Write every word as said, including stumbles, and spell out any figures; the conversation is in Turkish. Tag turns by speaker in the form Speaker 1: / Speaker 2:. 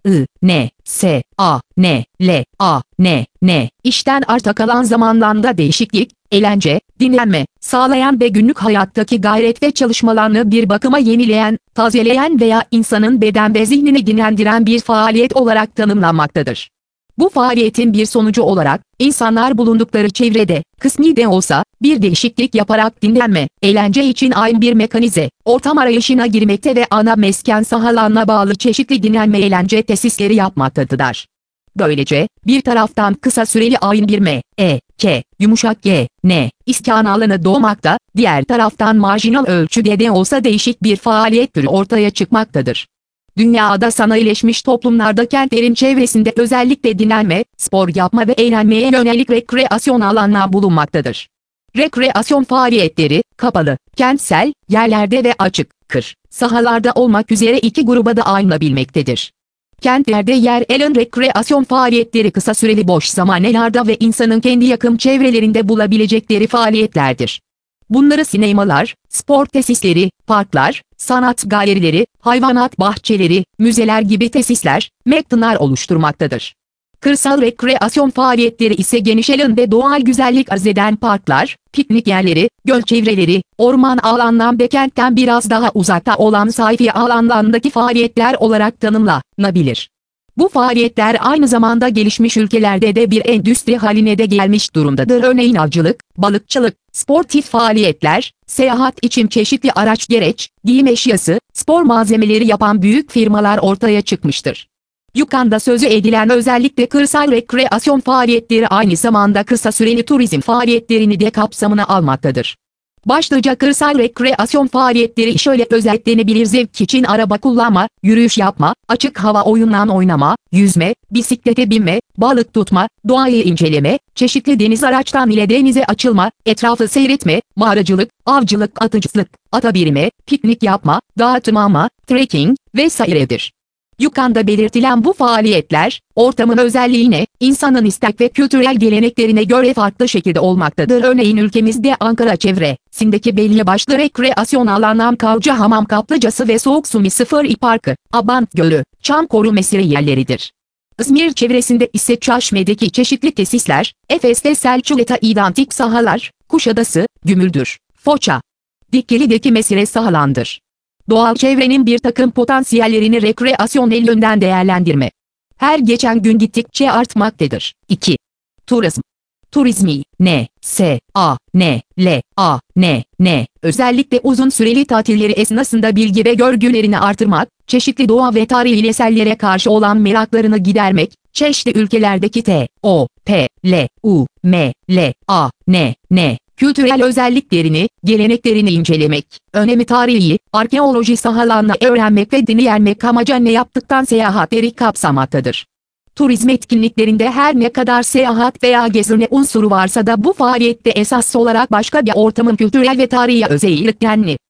Speaker 1: I, N, S, A, N, L, A, N, N. İşten arta kalan zamanlarında değişiklik, eğlence, dinlenme sağlayan ve günlük hayattaki gayret ve çalışmalarını bir bakıma yenileyen, tazeleyen veya insanın beden ve zihnini dinlendiren bir faaliyet olarak tanımlanmaktadır. Bu faaliyetin bir sonucu olarak, insanlar bulundukları çevrede, kısmi de olsa, bir değişiklik yaparak dinlenme, eğlence için aynı bir mekanize, ortam arayışına girmekte ve ana mesken sahalarına bağlı çeşitli dinlenme eğlence tesisleri yapmaktadır. Böylece, bir taraftan kısa süreli aynı bir M, E, K, yumuşak G, N, iskan alanı doğmakta, diğer taraftan marjinal ölçüde de olsa değişik bir faaliyet türü ortaya çıkmaktadır. Dünyada sanayileşmiş toplumlarda kentlerin çevresinde özellikle dinlenme, spor yapma ve eğlenmeye yönelik rekreasyon alanlar bulunmaktadır. Rekreasyon faaliyetleri, kapalı, kentsel, yerlerde ve açık, kır, sahalarda olmak üzere iki gruba da ayrılabilmektedir. Kentlerde yer alan rekreasyon faaliyetleri kısa süreli boş zamanlarda ve insanın kendi yakın çevrelerinde bulabilecekleri faaliyetlerdir. Bunları sinemalar, spor tesisleri, parklar, sanat galerileri, hayvanat bahçeleri, müzeler gibi tesisler, mekanlar oluşturmaktadır. Kırsal rekreasyon faaliyetleri ise geniş alan ve doğal güzellik arz eden parklar, piknik yerleri, göl çevreleri, orman alanları ve kentten biraz daha uzakta olan sayfi alanlarındaki faaliyetler olarak tanımlanabilir. Bu faaliyetler aynı zamanda gelişmiş ülkelerde de bir endüstri haline de gelmiş durumdadır. Örneğin avcılık, balıkçılık, sportif faaliyetler, seyahat için çeşitli araç gereç, giyim eşyası, spor malzemeleri yapan büyük firmalar ortaya çıkmıştır. Yukarıda sözü edilen özellikle kırsal rekreasyon faaliyetleri aynı zamanda kısa süreli turizm faaliyetlerini de kapsamına almaktadır. Başlıca kırsal rekreasyon faaliyetleri şöyle özetlenebilir: zevk için araba kullanma, yürüyüş yapma, açık hava oyunlarını oynama, yüzme, bisiklete binme, balık tutma, doğayı inceleme, çeşitli deniz araçları ile denize açılma, etrafı seyretme, mağaracılık, avcılık, atıcılık, ata binme, piknik yapma, dağa tırmanma, trekking vesairedir. Yukarıda belirtilen bu faaliyetler, ortamın özelliğine, insanın istek ve kültürel geleneklerine göre farklı şekilde olmaktadır. Örneğin ülkemizde Ankara çevresindeki belli başlı rekreasyon alanları Kavcıhamam Kaplıcası ve Soğuk Su Misafir Parkı, Abant Gölü, Çamkoru mesire yerleridir. İzmir çevresinde ise Çeşme'deki çeşitli tesisler, Efes'te Selçuklu'da identik sahalar, Kuşadası, Gümüldür, Foça, Dikili'deki mesire sahalandır. Doğal çevrenin bir takım potansiyellerini rekreasyon yönden değerlendirme her geçen gün gittikçe artmaktadır. iki. Turizm. Turizmi, N, S, A, N, L, A, N, N, özellikle uzun süreli tatilleri esnasında bilgi ve görgülerini artırmak, çeşitli doğa ve tarihi eserlere karşı olan meraklarını gidermek, çeşitli ülkelerdeki T, O, P, L, U, M, L, A, N, N, kültürel özelliklerini, geleneklerini incelemek, önemi tarihi, arkeoloji sahalarını öğrenmek ve dinlemek amaca ne yaptıktan seyahatleri kapsamaktadır. Turizm etkinliklerinde her ne kadar seyahat veya gezme unsuru varsa da bu faaliyette esas olarak başka bir ortamın kültürel ve tarihi özelliklerini